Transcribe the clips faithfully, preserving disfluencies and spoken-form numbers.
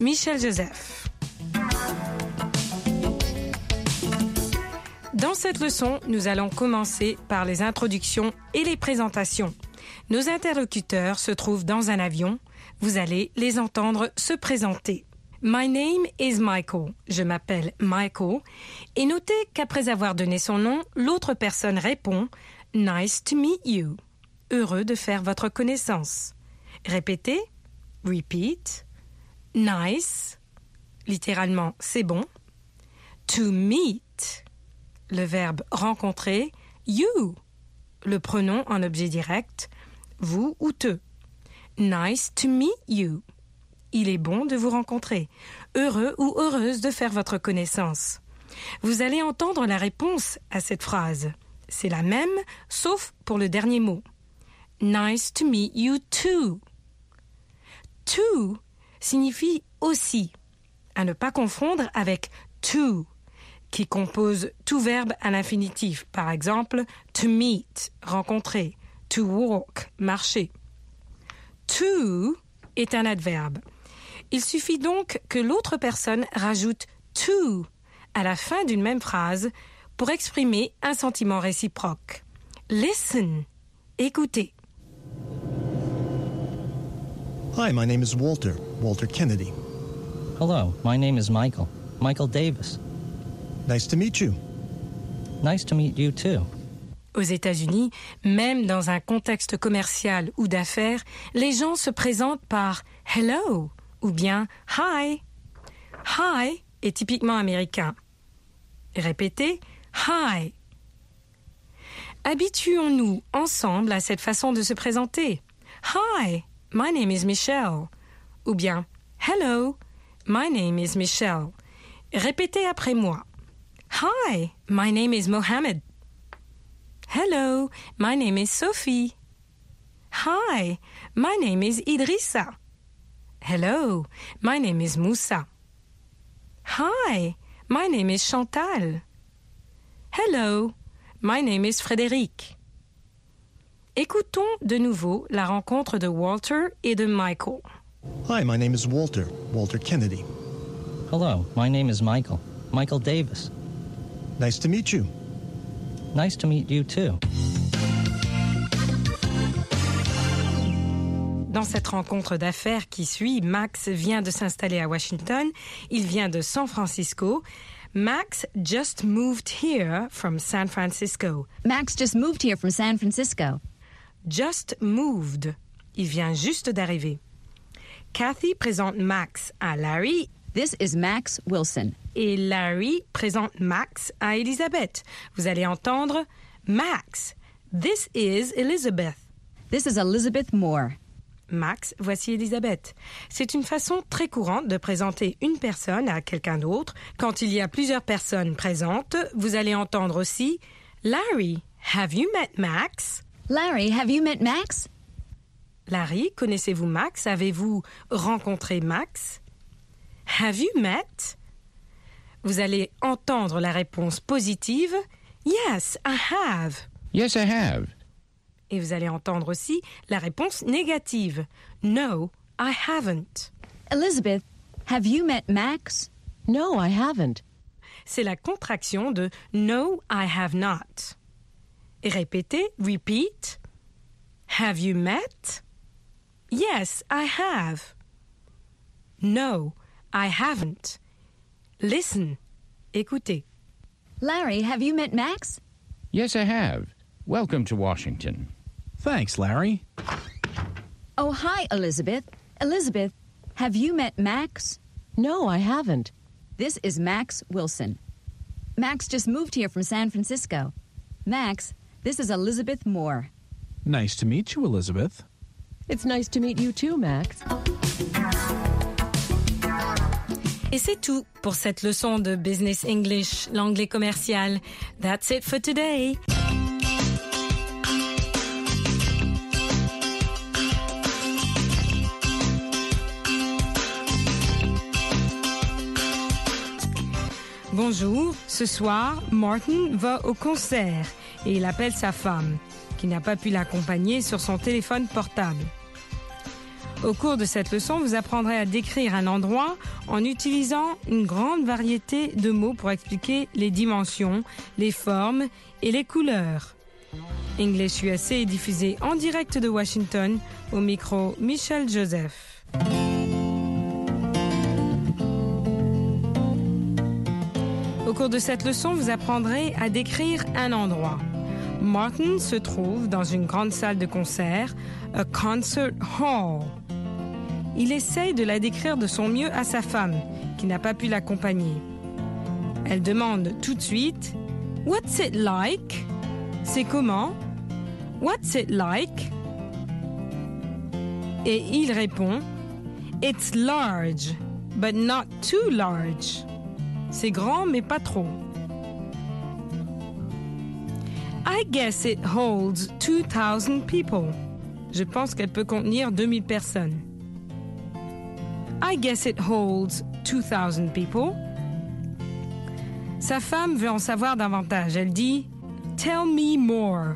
Michel Joseph. Dans cette leçon, nous allons commencer par les introductions et les présentations. Nos interlocuteurs se trouvent dans un avion. Vous allez les entendre se présenter. My name is Michael. Je m'appelle Michael. Et notez qu'après avoir donné son nom, l'autre personne répond « Nice to meet you ». Heureux de faire votre connaissance. Répétez. Repeat. Nice. Littéralement, c'est bon. To meet. Le verbe rencontrer. You. Le pronom en objet direct. Vous ou te. Nice to meet you. Il est bon de vous rencontrer. Heureux ou heureuse de faire votre connaissance. Vous allez entendre la réponse à cette phrase. C'est la même, sauf pour le dernier mot. Nice to meet you too. To signifie aussi, à ne pas confondre avec to, qui compose tout verbe à l'infinitif. Par exemple, to meet, rencontrer, to walk, marcher. To est un adverbe. Il suffit donc que l'autre personne rajoute to à la fin d'une même phrase pour exprimer un sentiment réciproque. Listen, écoutez. Hi, my name is Walter, Walter Kennedy. Hello, my name is Michael, Michael Davis. Nice to meet you. Nice to meet you too. Aux États-Unis, même dans un contexte commercial ou d'affaires, les gens se présentent par « hello » ou bien « hi ». « Hi » est typiquement américain. Répétez « hi ». Habituons-nous ensemble à cette façon de se présenter. « Hi, my name is Michelle » ou bien « hello, my name is Michelle ». Répétez après moi. « Hi, my name is Mohammed ». Hello, my name is Sophie. Hi, my name is Idrissa. Hello, my name is Moussa. Hi, my name is Chantal. Hello, my name is Frédéric. Écoutons de nouveau la rencontre de Walter et de Michael. Hi, my name is Walter, Walter Kennedy. Hello, my name is Michael, Michael Davis. Nice to meet you. Nice to meet you too. Dans cette rencontre d'affaires qui suit, Max vient de s'installer à Washington. Il vient de San Francisco. Max just moved here from San Francisco. Max just moved here from San Francisco. Just moved. Il vient juste d'arriver. Kathy présente Max à Larry. This is Max Wilson. Et Larry présente Max à Elizabeth. Vous allez entendre Max. This is Elizabeth. This is Elizabeth Moore. Max, voici Elizabeth. C'est une façon très courante de présenter une personne à quelqu'un d'autre. Quand il y a plusieurs personnes présentes, vous allez entendre aussi Larry, have you met Max? Larry, have you met Max? Larry, connaissez-vous Max? Avez-vous rencontré Max? Have you met? Vous allez entendre la réponse positive. Yes, I have. Yes, I have. Et vous allez entendre aussi la réponse négative. No, I haven't. Elizabeth, have you met Max? No, I haven't. C'est la contraction de No, I have not. Et répétez, repeat. Have you met? Yes, I have. No, I haven't. Listen. Écoutez. Larry, have you met Max? Yes, I have. Welcome to Washington. Thanks, Larry. Oh, hi, Elizabeth. Elizabeth, have you met Max? No, I haven't. This is Max Wilson. Max just moved here from San Francisco. Max, this is Elizabeth Moore. Nice to meet you, Elizabeth. It's nice to meet you too, Max. Et c'est tout pour cette leçon de Business English, l'anglais commercial. That's it for today. Bonjour, ce soir, Martin va au concert et il appelle sa femme, qui n'a pas pu l'accompagner sur son téléphone portable. Au cours de cette leçon, vous apprendrez à décrire un endroit en utilisant une grande variété de mots pour expliquer les dimensions, les formes et les couleurs. English U S A est diffusé en direct de Washington, au micro Michel Joseph. Au cours de cette leçon, vous apprendrez à décrire un endroit. Martin se trouve dans une grande salle de concert, a concert hall. Il essaye de la décrire de son mieux à sa femme, qui n'a pas pu l'accompagner. Elle demande tout de suite « What's it like ?» C'est comment? What's it like? Et il répond It's large, but not too large. C'est grand, mais pas trop. I guess it holds two thousand people. Je pense qu'elle peut contenir deux mille personnes. I guess it holds two thousand people. Sa femme veut en savoir davantage. Elle dit Tell me more.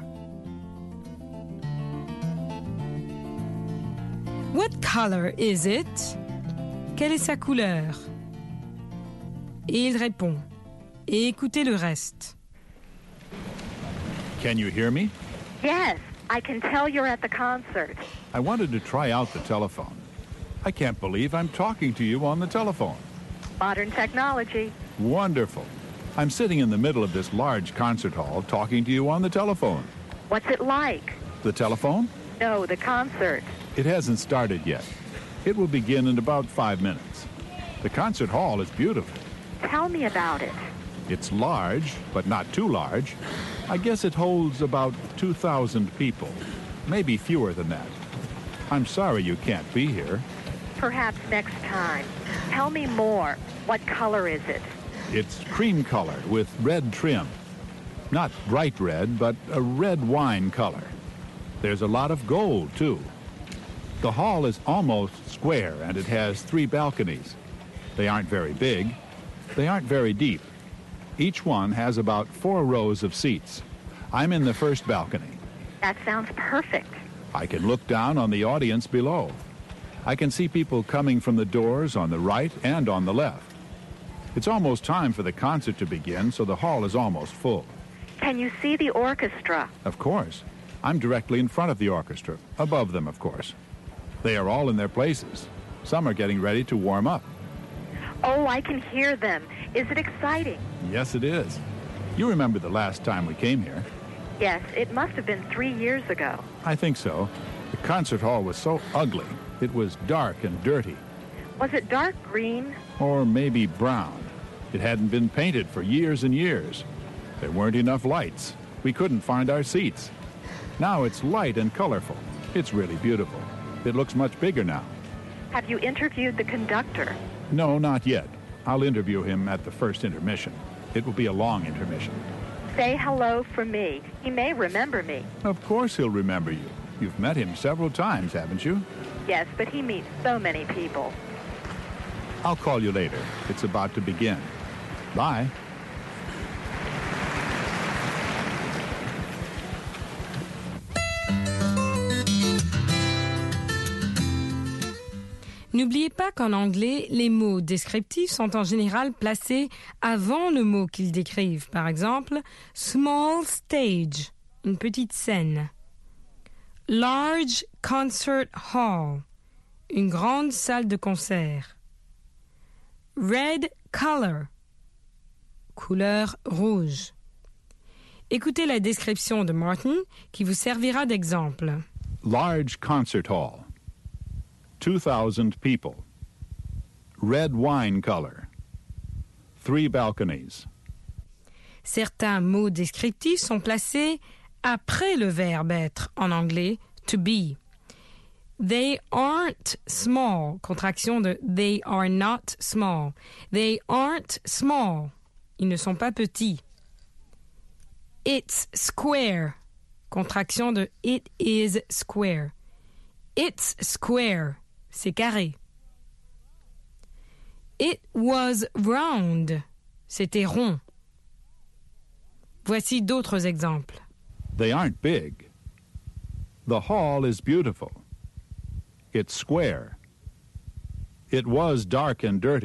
What color is it? Quelle est sa couleur? Et il répond. Et écoutez le reste. Can you hear me? Yes, I can tell you're at the concert. I wanted to try out the telephone. I can't believe I'm talking to you on the telephone. Modern technology. Wonderful. I'm sitting in the middle of this large concert hall talking to you on the telephone. What's it like? The telephone? No, the concert. It hasn't started yet. It will begin in about five minutes. The concert hall is beautiful. Tell me about it. It's large, but not too large. I guess it holds about two thousand people, maybe fewer than that. I'm sorry you can't be here. Perhaps next time. Tell me more. What color is it? It's cream color with red trim. Not bright red, but a red wine color. There's a lot of gold, too. The hall is almost square, and it has three balconies. They aren't very big. They aren't very deep. Each one has about four rows of seats. I'm in the first balcony. That sounds perfect. I can look down on the audience below. I can see people coming from the doors on the right and on the left. It's almost time for the concert to begin, so the hall is almost full. Can you see the orchestra? Of course. I'm directly in front of the orchestra, above them, of course. They are all in their places. Some are getting ready to warm up. Oh, I can hear them. Is it exciting? Yes, it is. You remember the last time we came here? Yes, it must have been three years ago. I think so. The concert hall was so ugly. It was dark and dirty. Was it dark green? Or maybe brown. It hadn't been painted for years and years. There weren't enough lights. We couldn't find our seats. Now it's light and colorful. It's really beautiful. It looks much bigger now. Have you interviewed the conductor? No, not yet. I'll interview him at the first intermission. It will be a long intermission. Say hello for me. He may remember me. Of course he'll remember you. You've met him several times, haven't you? Yes, but he meets so many people. I'll call you later. It's about to begin. Bye. N'oubliez pas qu'en anglais, les mots descriptifs sont en général placés avant le mot qu'ils décrivent. Par exemple, small stage, une petite scène. Large concert hall, une grande salle de concert. Red color, couleur rouge. Écoutez la description de Martin qui vous servira d'exemple. Large concert hall. two thousand people. Red wine color. Three balconies. Certains mots descriptifs sont placés après le verbe être en anglais to be. They aren't small, contraction de they are not small. They aren't small. Ils ne sont pas petits. It's square, contraction de it is square. It's square, c'est carré. It was round, c'était rond. Voici d'autres exemples. They aren't big. The hall is beautiful. It's square. It was dark and dirty.